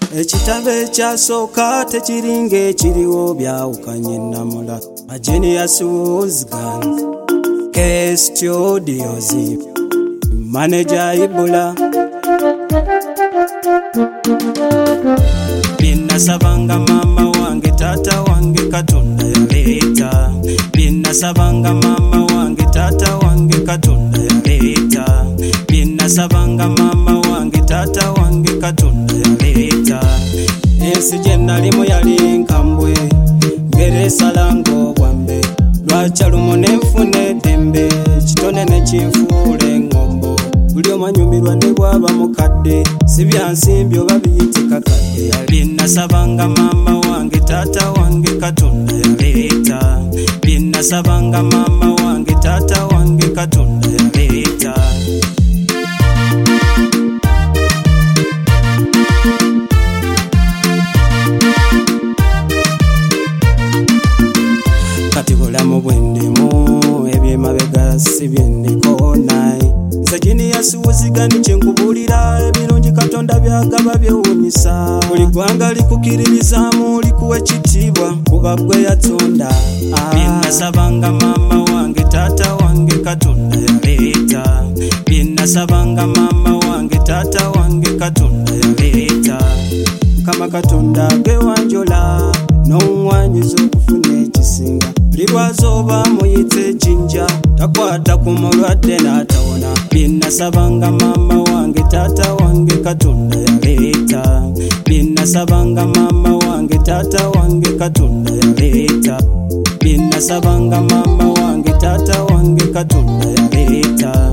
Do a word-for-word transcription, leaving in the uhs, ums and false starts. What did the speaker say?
ekitabo ekyasooka tekiringa ekiriwo byawukanye namula. A genius was gone. K Studios manager Ibula. Binnasabanga mama wange tata wange Katonda yaleeta. Binnasabanga mama wange tata wange Katonda yaleeta. Binnasabanga mama wange tata wange Katonda yaleeta. Ensi gye nalimu yali nkambwe ngeresa lango bwambe. Lwacha lumu nenfune eddembe kitone ne kinfuula engombo. Buli omanyumirwa ne bwaba mukadde si byansimbi oba biyite kakadde. Binnasabanga mama wange tata wange Katonda yaleeta. Binnasabanga mama wange tata wange Katonda yaleeta. Kati bulamu bwendimu ebyemabega si byendikonayi. Nze genius wuzigani kyenkubulira ebirungi Katonda byagaba byewunyisa. Buli gwanga likukiririzaamu likuwa ekitiibwa kuba gwe yatonda. Binnasabanga mama wange tata wange Katonda yaleeta. Binnasabanga mama wange tata wange Katonda yaleeta. Kama Katonda gwe wanjola n'omuwanyiza okufuna ekisinga. Libwazoba muyite jinja takwata ku mulwadde n'atawona. Binnasabanga mama wange tata wange Katonda yaleeta. Binnasabanga mama wange tata wange Katonda yaleeta. Binnasabanga mama wange tata wange Katonda yaleeta.